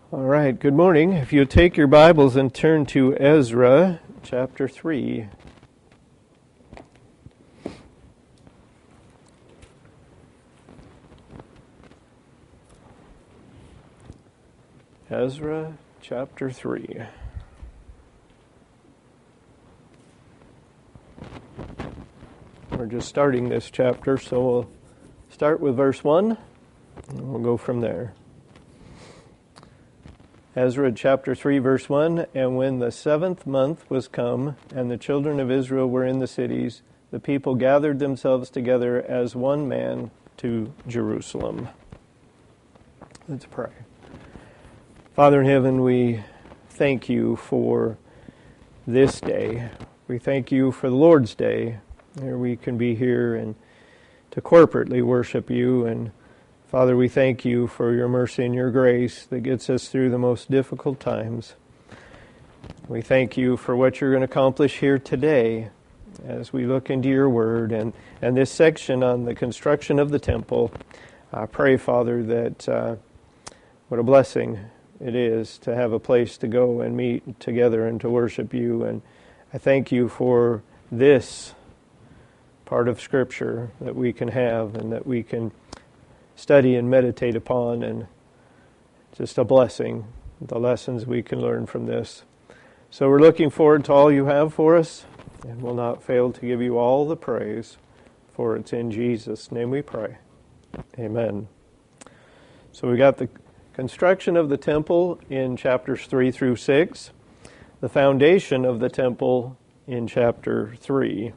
All right, good morning. If you take your Bibles and turn to Ezra chapter 3. Ezra chapter 3. We're just starting this chapter, so we'll start with verse 1, and we'll go from there. Ezra chapter 3, verse 1, And when the 7th month was come, and the children of Israel were in the cities, the people gathered themselves together as one man to Jerusalem. Let's pray. Father in heaven, we thank you for this day. We thank you for the Lord's Day, where we can be here and to corporately worship you. And Father, we thank you for your mercy and your grace that gets us through the most difficult times. We thank you for what you're going to accomplish here today as we look into your word and this section on the construction of the temple. I pray, Father, that what a blessing it is to have a place to go and meet together and to worship you. And I thank you for this part of Scripture that we can have and that we can study and meditate upon, and just a blessing, the lessons we can learn from this. So we're looking forward to all you have for us, and will not fail to give you all the praise, for it's in Jesus' name we pray. Amen. So we got the construction of the temple in chapters 3 through 6, the foundation of the temple in chapter 3.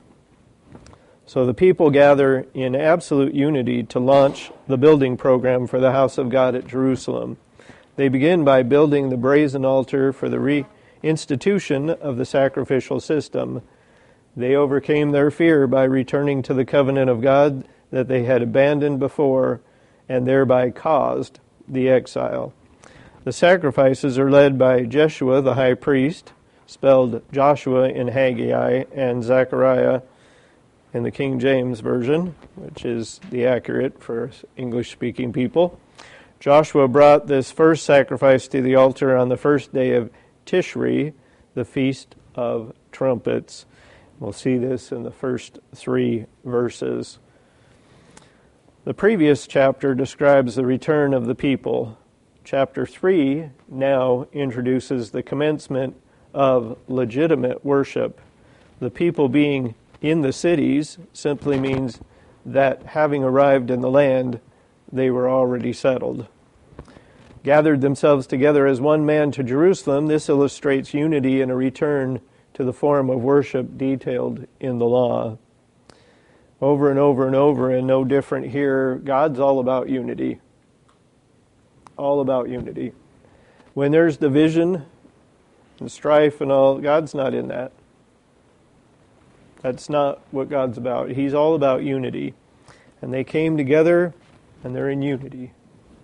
So the people gather in absolute unity to launch the building program for the house of God at Jerusalem. They begin by building the brazen altar for the reinstitution of the sacrificial system. They overcame their fear by returning to the covenant of God that they had abandoned before, and thereby caused the exile. The sacrifices are led by Jeshua the high priest, spelled Joshua in Haggai, and Zechariah in the King James Version, which is the accurate for English-speaking people. Joshua brought this first sacrifice to the altar on the first day of Tishri, the Feast of Trumpets. We'll see this in the first 3 verses. The previous chapter describes the return of the people. Chapter 3 now introduces the commencement of legitimate worship. The people being in the cities simply means that having arrived in the land, they were already settled. Gathered themselves together as one man to Jerusalem, this illustrates unity and a return to the form of worship detailed in the law. Over and over and over, and no different here, God's all about unity. All about unity. When there's division and strife and all, God's not in that. That's not what God's about. He's all about unity. And they came together, and they're in unity.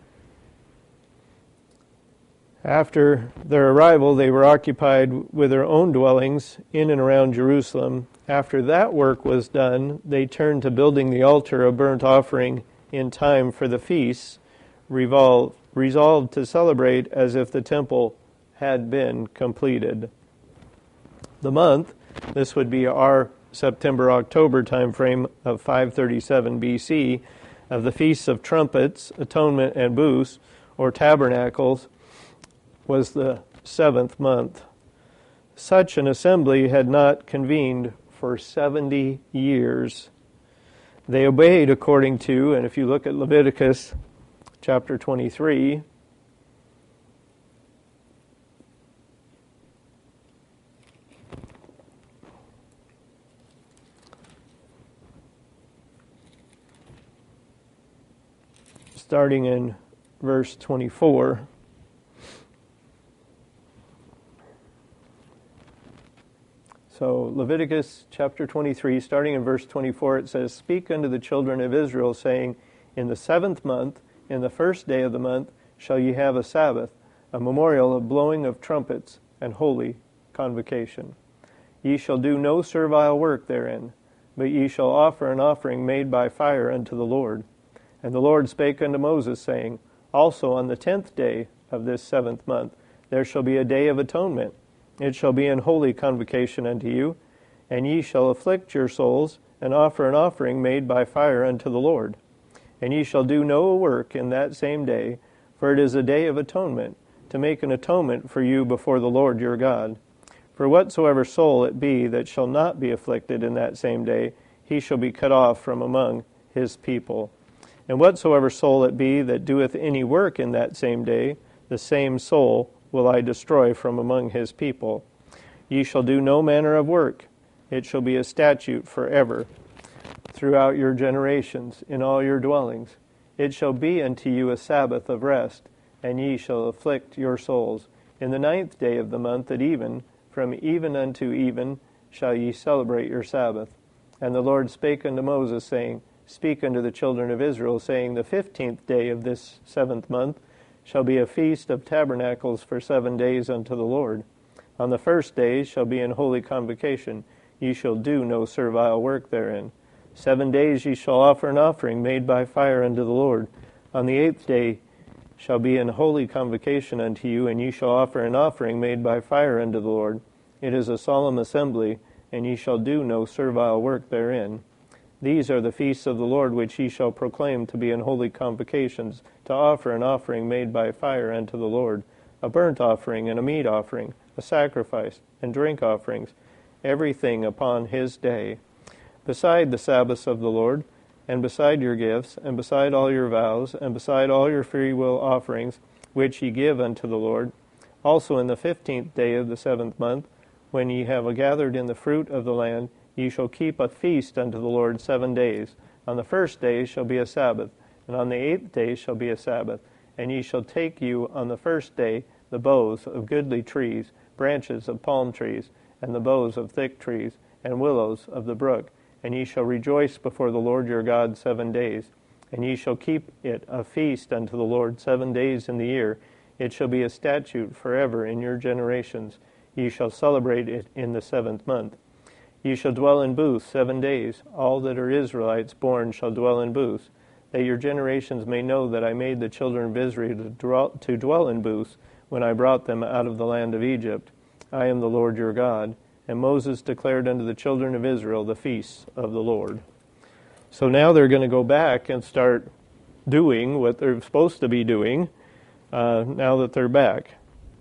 After their arrival, they were occupied with their own dwellings in and around Jerusalem. After that work was done, they turned to building the altar of burnt offering in time for the feasts, resolved to celebrate as if the temple had been completed. The month, this would be our September-October time frame of 537 BC, of the Feasts of Trumpets, Atonement, and Booths, or Tabernacles, was the 7th month. Such an assembly had not convened for 70 years. They obeyed according to, and if you look at Leviticus chapter 23, starting in verse 24. So Leviticus chapter 23, starting in verse 24, it says, Speak unto the children of Israel, saying, In the 7th month, in the first day of the month, shall ye have a Sabbath, a memorial of blowing of trumpets, and holy convocation. Ye shall do no servile work therein, but ye shall offer an offering made by fire unto the Lord. And the Lord spake unto Moses, saying, Also on the 10th day of this 7th month, there shall be a day of atonement. It shall be an holy convocation unto you, and ye shall afflict your souls, and offer an offering made by fire unto the Lord. And ye shall do no work in that same day, for it is a day of atonement, to make an atonement for you before the Lord your God. For whatsoever soul it be that shall not be afflicted in that same day, he shall be cut off from among his people. And whatsoever soul it be that doeth any work in that same day, the same soul will I destroy from among his people. Ye shall do no manner of work. It shall be a statute forever throughout your generations in all your dwellings. It shall be unto you a Sabbath of rest, and ye shall afflict your souls. In the 9th day of the month at even, from even unto even, shall ye celebrate your Sabbath. And the Lord spake unto Moses, saying, Speak unto the children of Israel, saying, The 15th day of this 7th month shall be a feast of tabernacles for 7 days unto the Lord. On the 1st day shall be an holy convocation. Ye shall do no servile work therein. 7 days ye shall offer an offering made by fire unto the Lord. On the 8th day shall be an holy convocation unto you, and ye shall offer an offering made by fire unto the Lord. It is a solemn assembly, and ye shall do no servile work therein. These are the feasts of the Lord which ye shall proclaim to be an holy convocations, to offer an offering made by fire unto the Lord, a burnt offering and a meat offering, a sacrifice and drink offerings, everything upon his day. Beside the Sabbaths of the Lord, and beside your gifts, and beside all your vows, and beside all your freewill offerings, which ye give unto the Lord, also in the 15th day of the 7th month, when ye have gathered in the fruit of the land, ye shall keep a feast unto the Lord 7 days. On the 1st day shall be a Sabbath, and on the 8th day shall be a Sabbath. And ye shall take you on the 1st day the boughs of goodly trees, branches of palm trees, and the boughs of thick trees, and willows of the brook. And ye shall rejoice before the Lord your God 7 days. And ye shall keep it a feast unto the Lord 7 days in the year. It shall be a statute forever in your generations. Ye shall celebrate it in the 7th month. Ye shall dwell in booths 7 days. All that are Israelites born shall dwell in booths, that your generations may know that I made the children of Israel to dwell in booths when I brought them out of the land of Egypt. I am the Lord your God. And Moses declared unto the children of Israel the feasts of the Lord. So now they're going to go back and start doing what they're supposed to be doing now that they're back.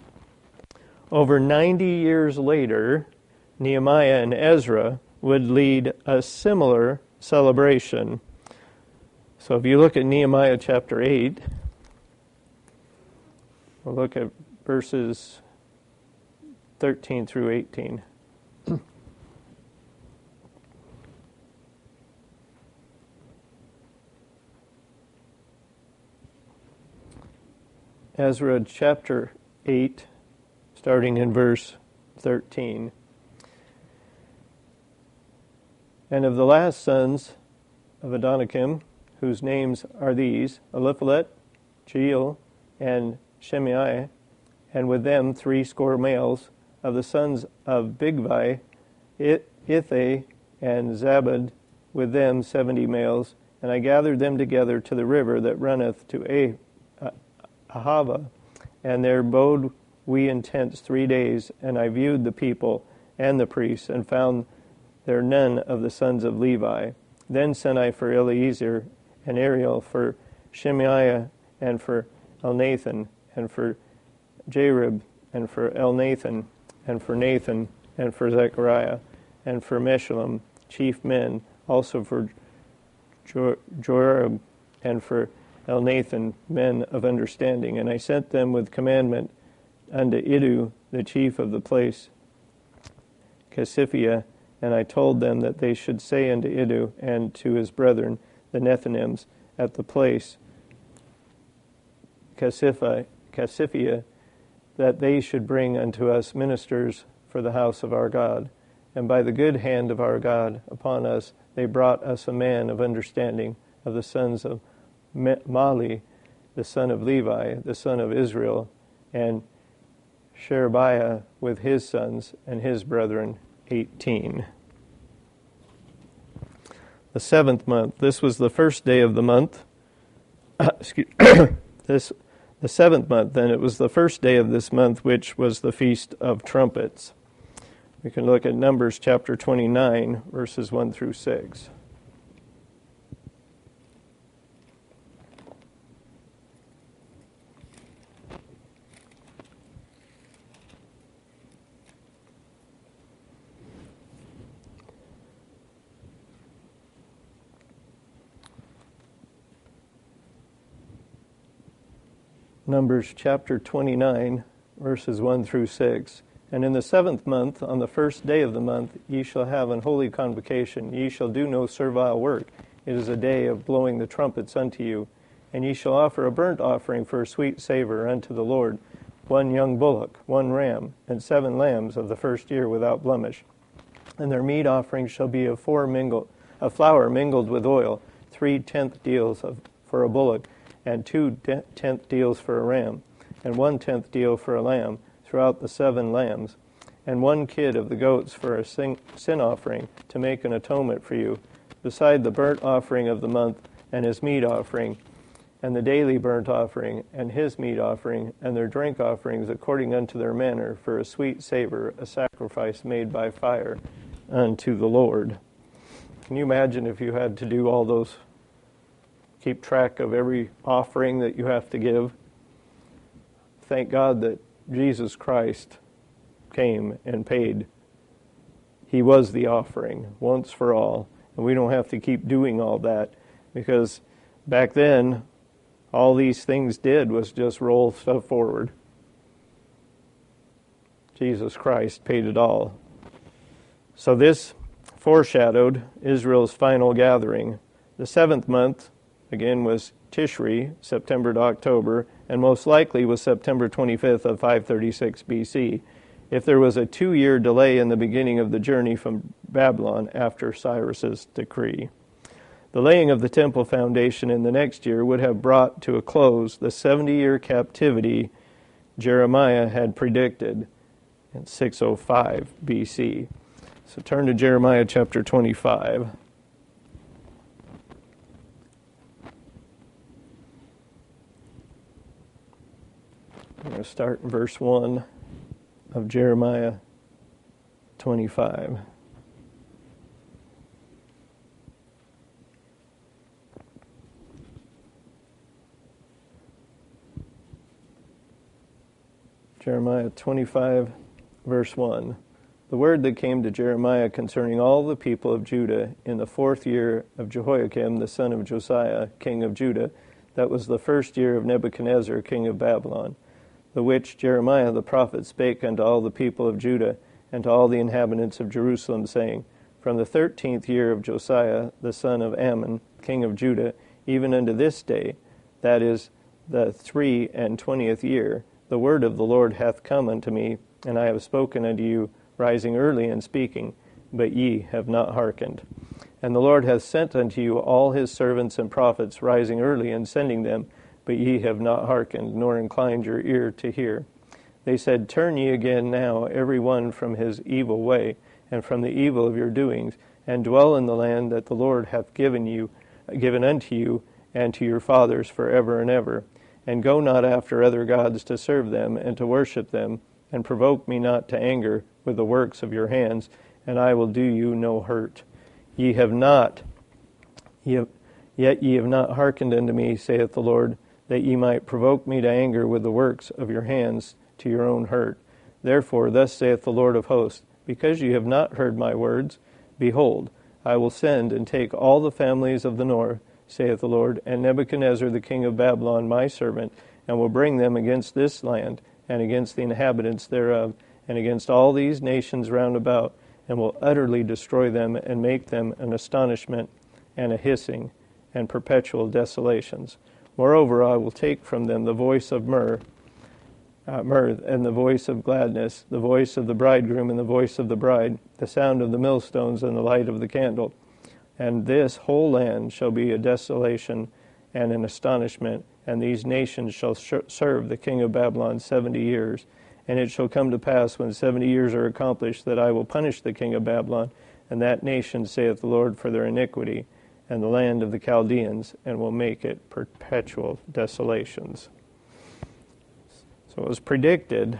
Over 90 years later, Nehemiah and Ezra would lead a similar celebration. So if you look at Nehemiah chapter 8, we'll look at verses 13 through 18. Ezra chapter 8, starting in verse 13. And of the last sons of Adonikim, whose names are these, Eliphalet, Jeiel, and Shemaiah, and with them 80 males, of the sons of Bigvai, Ithai, and Zabad, with them 70 males, and I gathered them together to the river that runneth to Ahava, and there abode we in tents 3 days, and I viewed the people and the priests, and found there none of the sons of Levi. Then sent I for Eleazar and Ariel, for Shemaiah, and for Elnathan, and for Jarib, and for Elnathan, and for Nathan, and for Zechariah, and for Meshullam, chief men, also for Joarib, and for Elnathan, men of understanding. And I sent them with commandment unto Iddu, the chief of the place, Casiphia, and I told them that they should say unto Iddu and to his brethren, the Nethinims, at the place Casiphia, that they should bring unto us ministers for the house of our God. And by the good hand of our God upon us, they brought us a man of understanding of the sons of Mali, the son of Levi, the son of Israel, and Sherebiah with his sons and his brethren, 18. The 7th month. This was the first day of the month. The The 7th month, then, it was the first day of this month, which was the Feast of Trumpets. We can look at Numbers chapter 29, verses 1 through 6. Numbers chapter 29, verses 1 through 6. And in the 7th month, on the first day of the month, ye shall have an holy convocation. Ye shall do no servile work. It is a day of blowing the trumpets unto you. And ye shall offer a burnt offering for a sweet savor unto the Lord, 1 young bullock, 1 ram, and 7 lambs of the first year without blemish. And their meat offering shall be of flour mingled with oil, 3/10 deals for a bullock, and 2/10 deals for a ram, and 1/10 deal for a lamb, throughout the 7 lambs, and 1 kid of the goats for a sin offering, to make an atonement for you, beside the burnt offering of the month, and his meat offering, and the daily burnt offering, and his meat offering, and their drink offerings according unto their manner, for a sweet savor, a sacrifice made by fire unto the Lord. Can you imagine if you had to do all those, keep track of every offering that you have to give? Thank God that Jesus Christ came and paid. He was the offering once for all, and we don't have to keep doing all that, because back then all these things did was just roll stuff forward. Jesus Christ paid it all. So this foreshadowed Israel's final gathering. The 7th month, again, was Tishri, September to October, and most likely was September 25th of 536 BC, if there was a 2-year delay in the beginning of the journey from Babylon after Cyrus's decree. The laying of the temple foundation in the next year would have brought to a close the 70-year captivity Jeremiah had predicted in 605 BC. So turn to Jeremiah chapter 25. I'm going to start in verse 1 of Jeremiah 25. Jeremiah 25, verse 1. The word that came to Jeremiah concerning all the people of Judah in the 4th year of Jehoiakim, the son of Josiah, king of Judah, that was the 1st year of Nebuchadnezzar, king of Babylon, the which Jeremiah the prophet spake unto all the people of Judah and to all the inhabitants of Jerusalem, saying, From the 13th year of Josiah, the son of Ammon, king of Judah, even unto this day, that is the 23 year, the word of the Lord hath come unto me, and I have spoken unto you, rising early and speaking, but ye have not hearkened. And the Lord hath sent unto you all his servants and prophets, rising early and sending them, but ye have not hearkened, nor inclined your ear to hear. They said, Turn ye again now, every one from his evil way, and from the evil of your doings, and dwell in the land that the Lord hath given unto you, and to your fathers forever and ever. And go not after other gods to serve them, and to worship them, and provoke me not to anger with the works of your hands, and I will do you no hurt. Yet ye have not hearkened unto me, saith the Lord, that ye might provoke me to anger with the works of your hands to your own hurt. Therefore, thus saith the Lord of hosts, because ye have not heard my words, behold, I will send and take all the families of the north, saith the Lord, and Nebuchadnezzar the king of Babylon my servant, and will bring them against this land, and against the inhabitants thereof, and against all these nations round about, and will utterly destroy them, and make them an astonishment, and a hissing, and perpetual desolations. Moreover, I will take from them the voice of mirth, and the voice of gladness, the voice of the bridegroom and the voice of the bride, the sound of the millstones and the light of the candle. And this whole land shall be a desolation and an astonishment, and these nations shall serve the king of Babylon 70 years. And it shall come to pass, when 70 years are accomplished, that I will punish the king of Babylon, and that nation, saith the Lord, for their iniquity, and the land of the Chaldeans, and will make it perpetual desolations. So it was predicted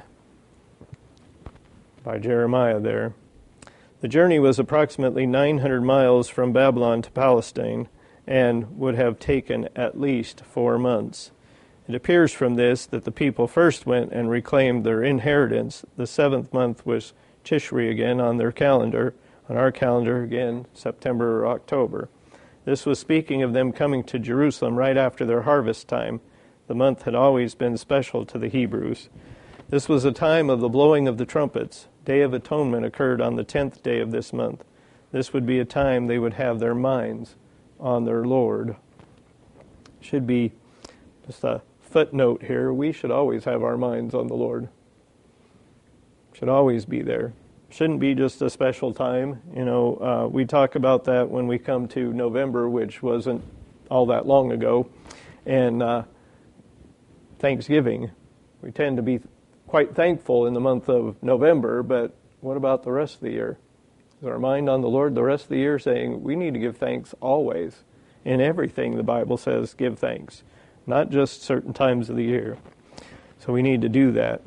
by Jeremiah there. The journey was approximately 900 miles from Babylon to Palestine and would have taken at least 4 months. It appears from this that the people first went and reclaimed their inheritance. The 7th month was Tishri again on their calendar. On our calendar, again, September or October. This was speaking of them coming to Jerusalem right after their harvest time. The month had always been special to the Hebrews. This was a time of the blowing of the trumpets. Day of Atonement occurred on the 10th day of this month. This would be a time they would have their minds on their Lord. Should be just a footnote here. We should always have our minds on the Lord. Should always be there. Shouldn't be just a special time. We talk about that when we come to November, which wasn't all that long ago, and Thanksgiving. We tend to be quite thankful in the month of November, but what about the rest of the year? Is our mind on the Lord the rest of the year, saying we need to give thanks always? In everything, the Bible says give thanks, not just certain times of the year. So we need to do that.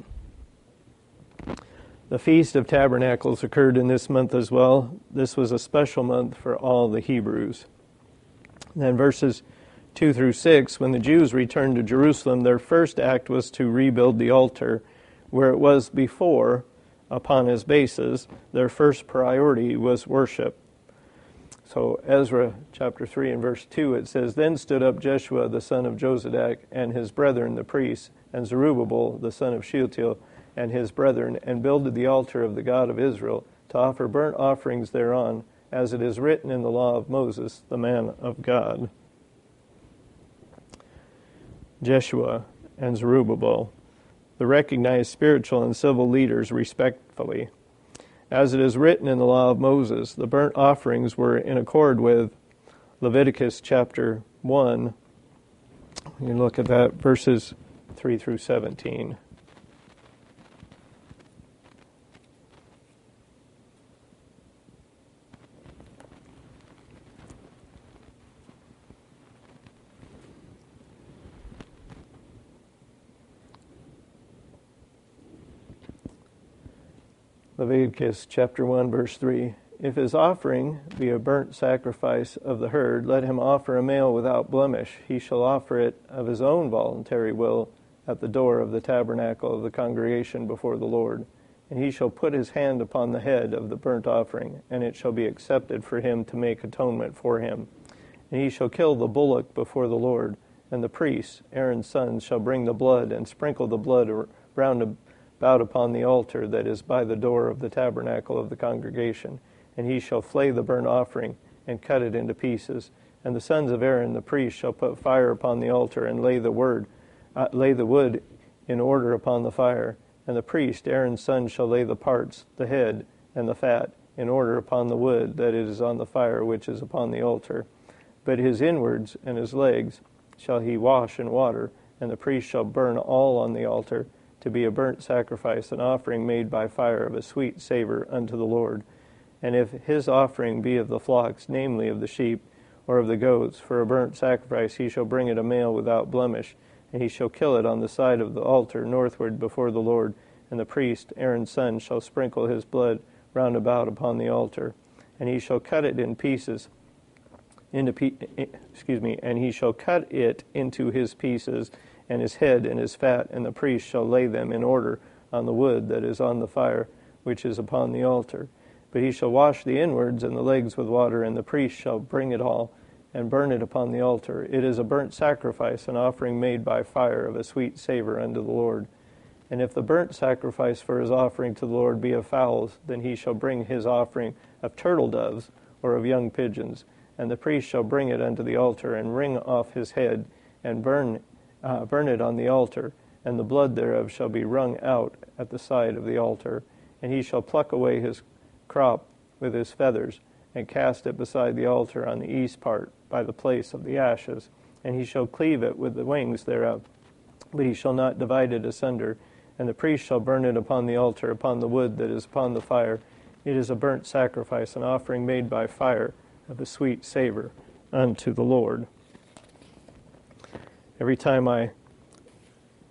The Feast of Tabernacles occurred in this month as well. This was a special month for all the Hebrews. Then verses 2 through 6, when the Jews returned to Jerusalem, their first act was to rebuild the altar where it was before upon its basis. Their first priority was worship. So Ezra chapter 3 and verse 2, it says, Then stood up Jeshua the son of Jozadak and his brethren the priests, and Zerubbabel the son of Shealtiel and his brethren, and builded the altar of the God of Israel to offer burnt offerings thereon, as it is written in the law of Moses, the man of God. Jeshua and Zerubbabel, the recognized spiritual and civil leaders respectfully. As it is written in the law of Moses, the burnt offerings were in accord with Leviticus chapter 1. You can look at that, verses 3 through 17. Leviticus chapter 1, verse 3. If his offering be a burnt sacrifice of the herd, let him offer a male without blemish. He shall offer it of his own voluntary will at the door of the tabernacle of the congregation before the Lord. And he shall put his hand upon the head of the burnt offering, and it shall be accepted for him to make atonement for him. And he shall kill the bullock before the Lord, and the priests, Aaron's sons, shall bring the blood and sprinkle the blood round about upon the altar that is by the door of the tabernacle of the congregation. And he shall flay the burnt offering and cut it into pieces. And the sons of Aaron the priest shall put fire upon the altar and lay the wood in order upon the fire. And the priest, Aaron's son, shall lay the parts, the head, and the fat, in order upon the wood that it is on the fire which is upon the altar. But his inwards and his legs shall he wash in water, and the priest shall burn all on the altar, to be a burnt sacrifice, an offering made by fire of a sweet savor unto the Lord. And if his offering be of the flocks, namely of the sheep, or of the goats, for a burnt sacrifice, he shall bring it a male without blemish, and he shall kill it on the side of the altar northward before the Lord. And the priest, Aaron's son, shall sprinkle his blood round about upon the altar. And he shall cut it in pieces, and he shall cut it into his pieces, and his head and his fat, and the priest shall lay them in order on the wood that is on the fire, which is upon the altar. But he shall wash the inwards and the legs with water, and the priest shall bring it all, and burn it upon the altar. It is a burnt sacrifice, an offering made by fire of a sweet savor unto the Lord. And if the burnt sacrifice for his offering to the Lord be of fowls, then he shall bring his offering of turtle doves, or of young pigeons. And the priest shall bring it unto the altar, and wring off his head, and burn it on the altar, and the blood thereof shall be wrung out at the side of the altar. And he shall pluck away his crop with his feathers, and cast it beside the altar on the east part, by the place of the ashes. And he shall cleave it with the wings thereof, but he shall not divide it asunder. And the priest shall burn it upon the altar, upon the wood that is upon the fire. It is a burnt sacrifice, an offering made by fire of a sweet savor unto the Lord. Every time I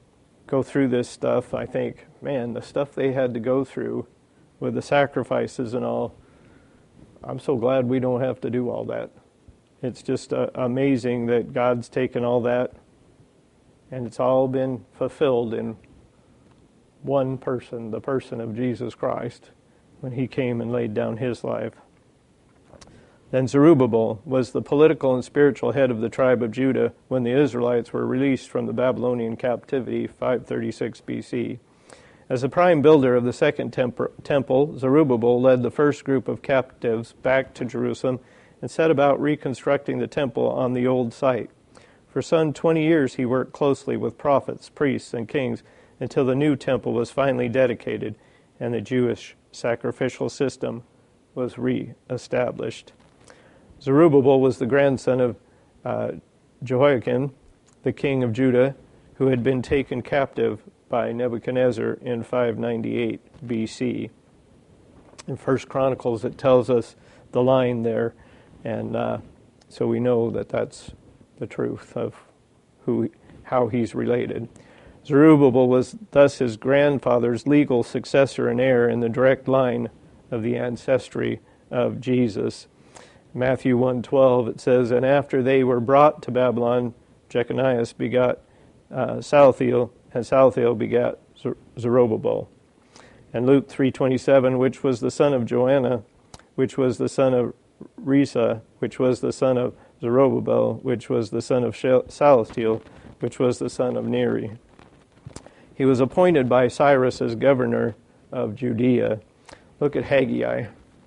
go through this stuff, I think, man, the stuff they had to go through with the sacrifices and all, I'm so glad we don't have to do all that. It's just amazing that God's taken all that and it's all been fulfilled in one person, the person of Jesus Christ, when he came and laid down his life. Then Zerubbabel was the political and spiritual head of the tribe of Judah when the Israelites were released from the Babylonian captivity, 536 BC. As the prime builder of the second temple, Zerubbabel led the first group of captives back to Jerusalem and set about reconstructing the temple on the old site. For some 20 years he worked closely with prophets, priests, and kings until the new temple was finally dedicated and the Jewish sacrificial system was re-established. Zerubbabel was the grandson of Jehoiakim, the king of Judah, who had been taken captive by Nebuchadnezzar in 598 BC. In 1 Chronicles it tells us the line there, and so we know that that's the truth of how he's related. Zerubbabel was thus his grandfather's legal successor and heir in the direct line of the ancestry of Jesus. Matthew 1:12 it says, "And after they were brought to Babylon, Jeconias begot Salthiel, and Salthiel begat Zerubbabel." And Luke 3:27, which was the son of Joanna, which was the son of Risa, which was the son of Zerubbabel, which was the son of Salthiel, which was the son of Neri. He was appointed by Cyrus as governor of Judea. Look at Haggai.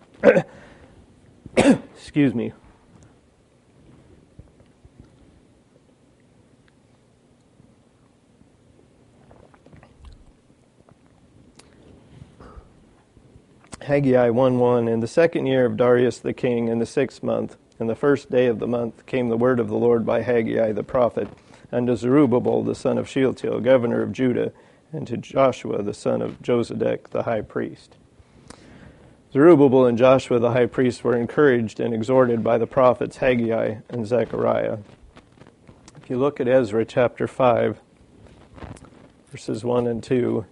Excuse me. Haggai 1:1, "In the second year of Darius the king, in the 6th month, in the 1st day of the month, came the word of the Lord by Haggai the prophet, unto Zerubbabel the son of Shealtiel, governor of Judah, and to Joshua the son of Josedek the high priest." Zerubbabel and Joshua the high priest were encouraged and exhorted by the prophets Haggai and Zechariah. If you look at Ezra chapter 5, verses 1 and 2,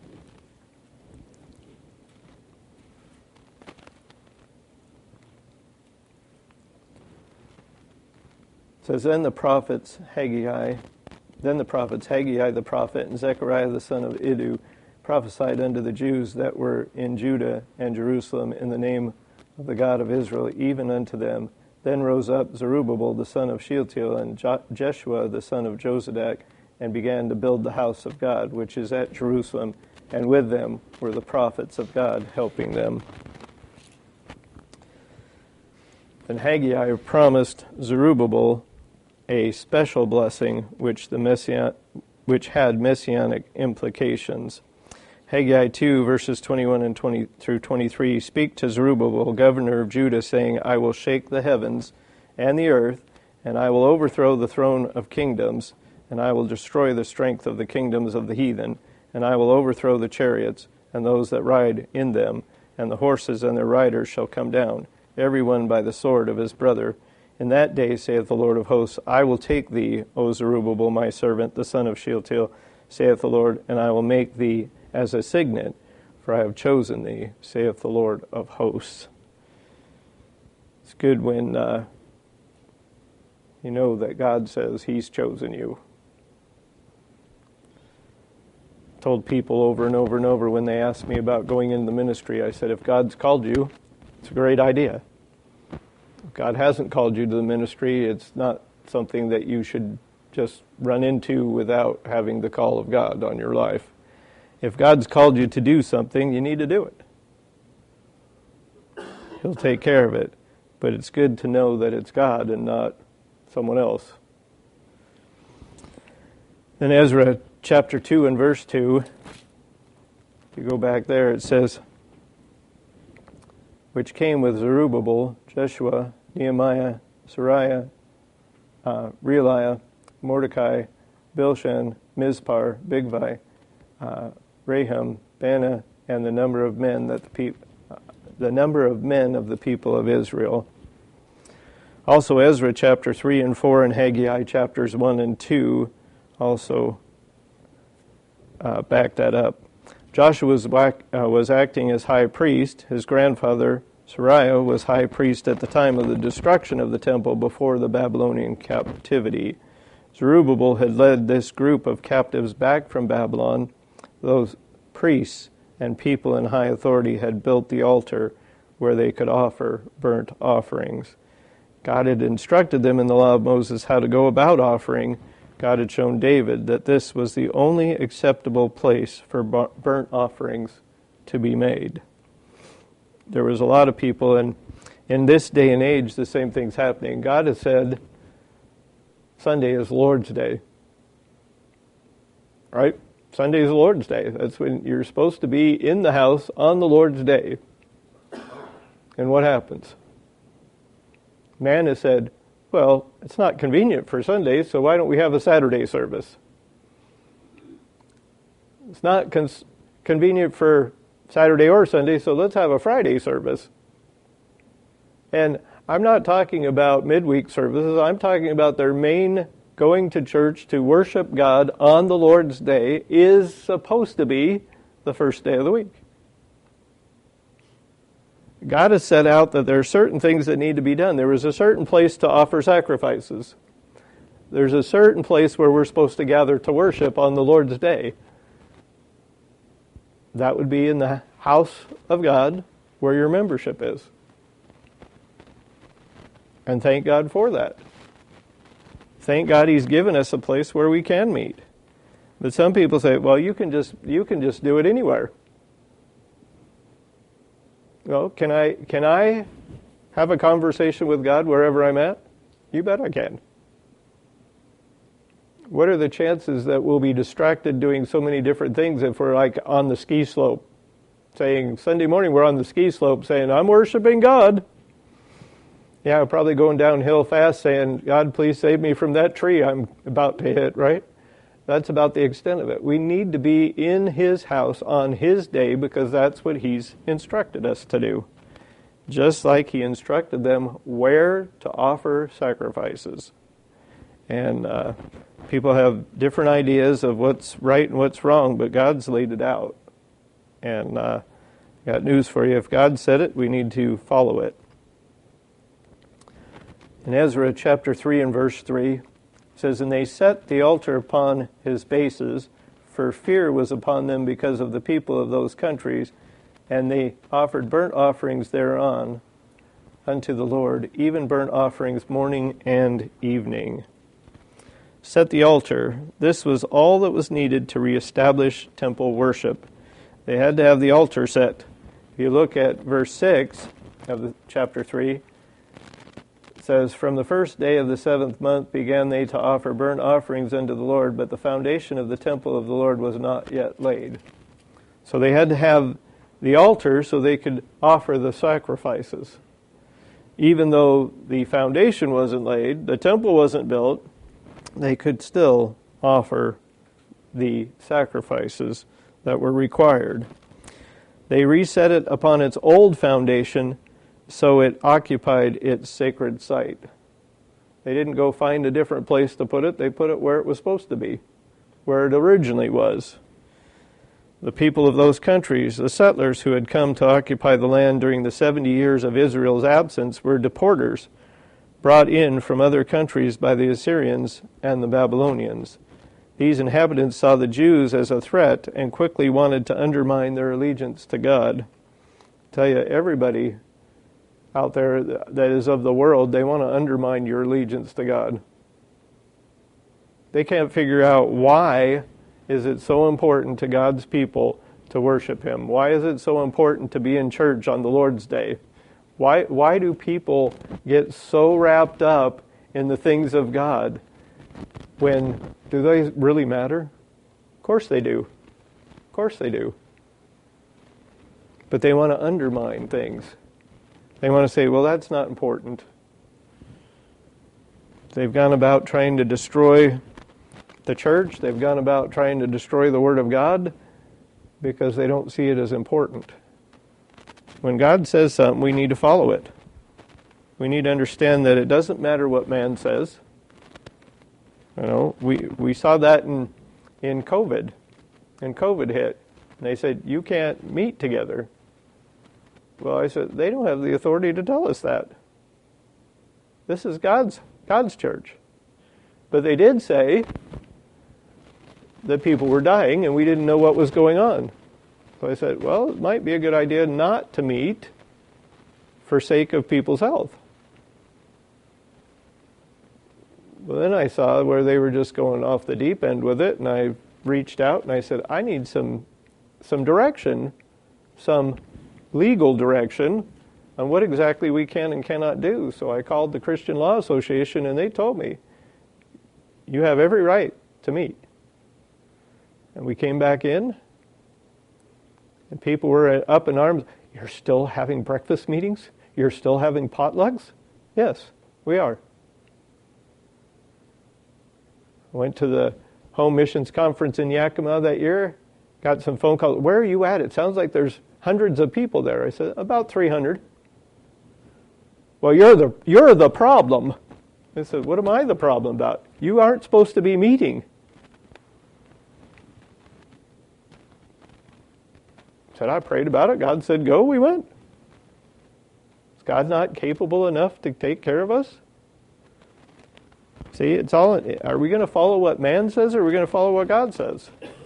it says, Then the prophets Haggai the prophet and Zechariah the son of Iddu prophesied unto the Jews that were in Judah and Jerusalem in the name of the God of Israel, even unto them. Then rose up Zerubbabel the son of Shealtiel and Jeshua the son of Josedek, and began to build the house of God, which is at Jerusalem, and with them were the prophets of God helping them. And Haggai promised Zerubbabel a special blessing which had messianic implications. Haggai 2, verses 21 and 20 through 23, "Speak to Zerubbabel, governor of Judah, saying, I will shake the heavens and the earth, and I will overthrow the throne of kingdoms, and I will destroy the strength of the kingdoms of the heathen, and I will overthrow the chariots and those that ride in them, and the horses and their riders shall come down, every one by the sword of his brother. In that day, saith the Lord of hosts, I will take thee, O Zerubbabel, my servant, the son of Shealtiel, saith the Lord, and I will make thee as a signet, for I have chosen thee, saith the Lord of hosts." It's good when you know that God says he's chosen you. I told people over and over and over when they asked me about going into the ministry, I said, if God's called you, it's a great idea. If God hasn't called you to the ministry, it's not something that you should just run into without having the call of God on your life. If God's called you to do something, you need to do it. He'll take care of it. But it's good to know that it's God and not someone else. Then Ezra chapter 2 and verse 2, if you go back there, it says, "Which came with Zerubbabel, Jeshua, Nehemiah, Sariah, Realiah, Mordecai, Bilshan, Mizpar, Bigvai, Raham, Bana, and the number of men of the people of Israel." Also Ezra chapter 3 and 4 and Haggai chapters 1 and 2 also back that up. Joshua was acting as high priest. His grandfather, Sariah, was high priest at the time of the destruction of the temple before the Babylonian captivity. Zerubbabel had led this group of captives back from Babylon. Those priests and people in high authority had built the altar where they could offer burnt offerings. God had instructed them in the law of Moses how to go about offering. God had shown David that this was the only acceptable place for burnt offerings to be made. There was a lot of people, and in this day and age, the same thing's happening. God has said, Sunday is Lord's Day. Right? Sunday is the Lord's Day. That's when you're supposed to be in the house on the Lord's Day. And what happens? Man has said, well, it's not convenient for Sunday, so why don't we have a Saturday service? It's not convenient for Saturday or Sunday, so let's have a Friday service. And I'm not talking about midweek services. I'm talking about their main going to church to worship God on the Lord's Day is supposed to be the first day of the week. God has set out that there are certain things that need to be done. There is a certain place to offer sacrifices. There's a certain place where we're supposed to gather to worship on the Lord's Day. That would be in the house of God where your membership is. And thank God for that. Thank God He's given us a place where we can meet. But some people say, well, you can just do it anywhere. Well, can I have a conversation with God wherever I'm at? You bet I can. What are the chances that we'll be distracted doing so many different things if we're like on the ski slope, saying, Sunday morning we're on the ski slope saying, I'm worshiping God. Yeah, probably going downhill fast saying, God, please save me from that tree I'm about to hit, right? That's about the extent of it. We need to be in His house on His day because that's what He's instructed us to do. Just like He instructed them where to offer sacrifices. And people have different ideas of what's right and what's wrong, but God's laid it out. And got news for you. If God said it, we need to follow it. In Ezra chapter 3 and verse 3, it says, And they set the altar upon his bases, for fear was upon them because of the people of those countries, and they offered burnt offerings thereon unto the Lord, even burnt offerings morning and evening. Set the altar. This was all that was needed to reestablish temple worship. They had to have the altar set. If you look at verse 6 of chapter 3, it says, From the first day of the 7th month began they to offer burnt offerings unto the Lord, but the foundation of the temple of the Lord was not yet laid. So they had to have the altar so they could offer the sacrifices. Even though the foundation wasn't laid, the temple wasn't built, they could still offer the sacrifices that were required. They reset it upon its old foundation, so it occupied its sacred site. They didn't go find a different place to put it. They put it where it was supposed to be, where it originally was. The people of those countries, the settlers who had come to occupy the land during the 70 years of Israel's absence, were deporters brought in from other countries by the Assyrians and the Babylonians. These inhabitants saw the Jews as a threat and quickly wanted to undermine their allegiance to God. I tell you, everybody out there that is of the world, they want to undermine your allegiance to God. They can't figure out why is it so important to God's people to worship Him. Why is it so important to be in church on the Lord's Day? Why do people get so wrapped up in the things of God when, do they really matter? Of course they do. Of course they do. But they want to undermine things. They want to say, well, that's not important. They've gone about trying to destroy the church. They've gone about trying to destroy the Word of God because they don't see it as important. When God says something, we need to follow it. We need to understand that it doesn't matter what man says. You know, we saw that in COVID. and COVID hit. And they said, you can't meet together. Well, I said, they don't have the authority to tell us that. This is God's church. But they did say that people were dying and we didn't know what was going on. So I said, well, it might be a good idea not to meet for sake of people's health. Well, then I saw where they were just going off the deep end with it, and I reached out and I said, I need some direction, some legal direction on what exactly we can and cannot do. So I called the Christian Law Association, and they told me, you have every right to meet. And we came back in, and people were up in arms. You're still having breakfast meetings? You're still having potlucks? Yes, we are. I went to the Home Missions Conference in Yakima that year, got some phone calls. Where are you at? It sounds like there's hundreds of people there. I said, about 300. Well, you're the problem. I said, what am I the problem about? You aren't supposed to be meeting. I said, I prayed about it. God said, go, we went. Is God not capable enough to take care of us? See, it's all, are we going to follow what man says, or are we going to follow what God says?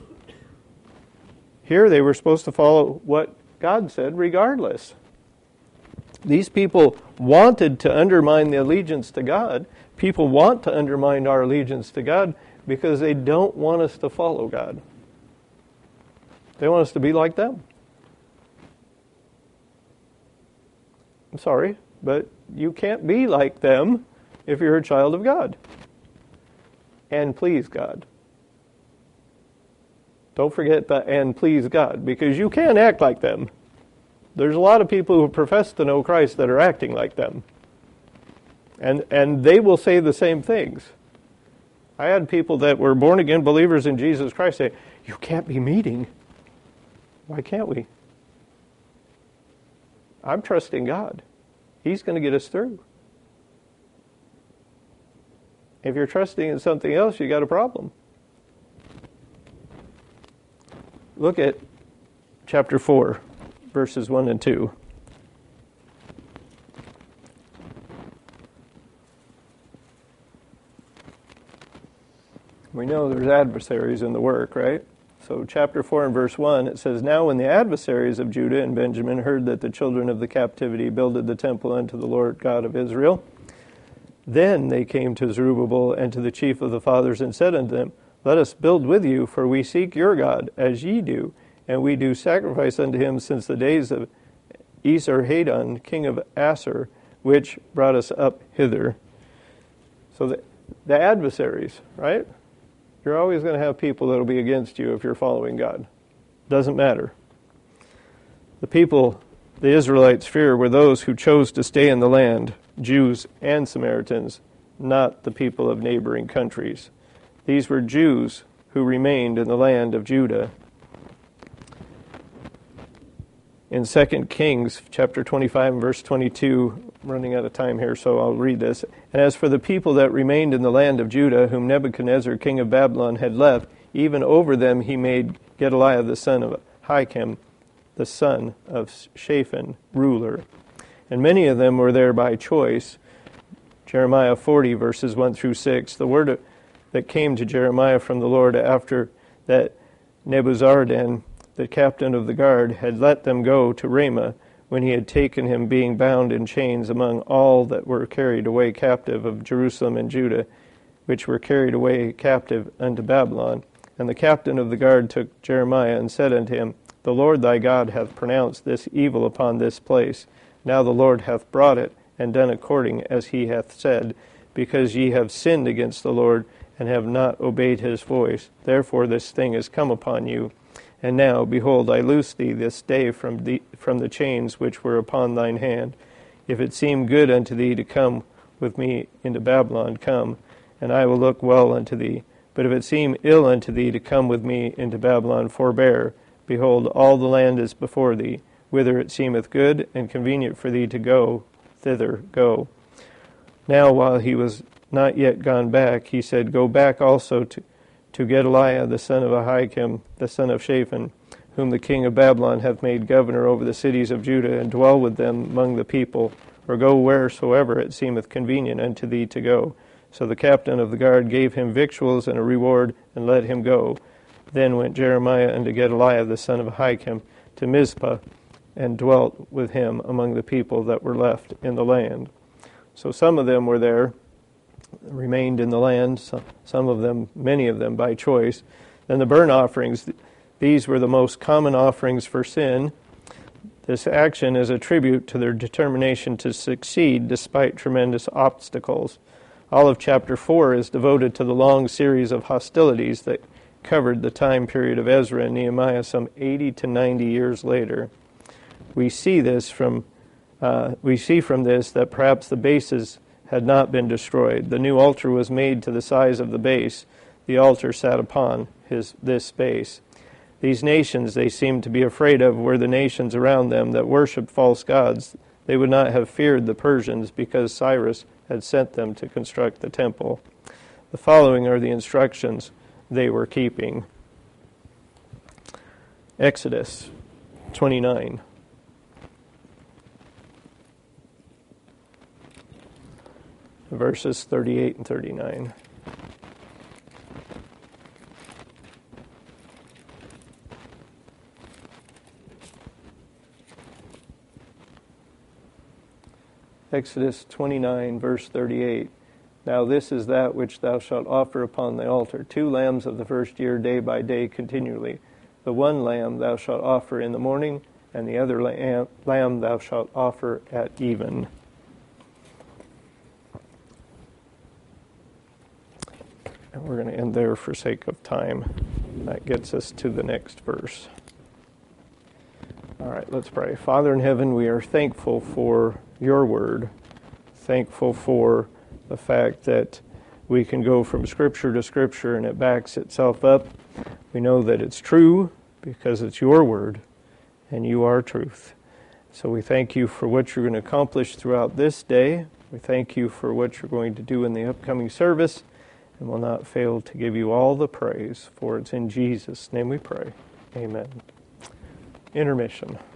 Here they were supposed to follow what God said regardless. These people wanted to undermine the allegiance to God. People want to undermine our allegiance to God because they don't want us to follow God. They want us to be like them. I'm sorry, but you can't be like them if you're a child of God and please God. Don't forget the and please God, because you can't act like them. There's a lot of people who profess to know Christ that are acting like them. And they will say the same things. I had people that were born-again believers in Jesus Christ say, you can't be meeting. Why can't we? I'm trusting God. He's going to get us through. If you're trusting in something else, you got a problem. Look at chapter 4, verses 1 and 2. We know there's adversaries in the work, right? So chapter 4 and verse 1, it says, Now when the adversaries of Judah and Benjamin heard that the children of the captivity builded the temple unto the Lord God of Israel, then they came to Zerubbabel and to the chief of the fathers and said unto them, Let us build with you, for we seek your God, as ye do, and we do sacrifice unto him since the days of Esarhaddon, king of Assur, which brought us up hither. So the adversaries, right? You're always going to have people that will be against you if you're following God. Doesn't matter. The people the Israelites fear were those who chose to stay in the land, Jews and Samaritans, not the people of neighboring countries. These were Jews who remained in the land of Judah. In 2 Kings chapter 25 and verse 22, I'm running out of time here, so I'll read this. And as for the people that remained in the land of Judah, whom Nebuchadnezzar king of Babylon had left, even over them he made Gedaliah the son of Ahikam, the son of Shaphan, ruler. And many of them were there by choice. Jeremiah 40 verses 1 through 6, the word that came to Jeremiah from the Lord after that Nebuzaradan, the captain of the guard, had let them go to Ramah, when he had taken him being bound in chains among all that were carried away captive of Jerusalem and Judah, which were carried away captive unto Babylon. And the captain of the guard took Jeremiah and said unto him, The Lord thy God hath pronounced this evil upon this place. Now the Lord hath brought it, and done according as he hath said, because ye have sinned against the Lord, and have not obeyed his voice. Therefore this thing is come upon you. And now, behold, I loose thee this day from the chains which were upon thine hand. If it seem good unto thee to come with me into Babylon, come, and I will look well unto thee. But if it seem ill unto thee to come with me into Babylon, forbear. Behold, all the land is before thee. Whither it seemeth good and convenient for thee to go, thither go. Now while he was not yet gone back, he said, Go back also to Gedaliah the son of Ahikam, the son of Shaphan, whom the king of Babylon hath made governor over the cities of Judah, and dwell with them among the people, or go wheresoever it seemeth convenient unto thee to go. So the captain of the guard gave him victuals and a reward, and let him go. Then went Jeremiah unto Gedaliah the son of Ahikam to Mizpah, and dwelt with him among the people that were left in the land. So some of them were there, remained in the land, some of them, many of them by choice. Then the burnt offerings, these were the most common offerings for sin. This action is a tribute to their determination to succeed despite tremendous obstacles. All of chapter 4 is devoted to the long series of hostilities that covered the time period of Ezra and Nehemiah some 80 to 90 years later. We see from this that perhaps the bases had not been destroyed. The new altar was made to the size of the base. The altar sat upon this base. These nations they seemed to be afraid of were the nations around them that worshipped false gods. They would not have feared the Persians because Cyrus had sent them to construct the temple. The following are the instructions they were keeping. Exodus 29. Verses 38 and 39. Exodus 29, verse 38. Now this is that which thou shalt offer upon the altar, 2 lambs of the first year, day by day, continually. The one lamb thou shalt offer in the morning, and the other lamb thou shalt offer at even. And we're going to end there for sake of time. That gets us to the next verse. All right, let's pray. Father in heaven, we are thankful for your word, thankful for the fact that we can go from Scripture to Scripture and it backs itself up. We know that it's true because it's your word and you are truth. So we thank you for what you're going to accomplish throughout this day. We thank you for what you're going to do in the upcoming service, and will not fail to give you all the praise, for it's in Jesus' name we pray. Amen. Intermission.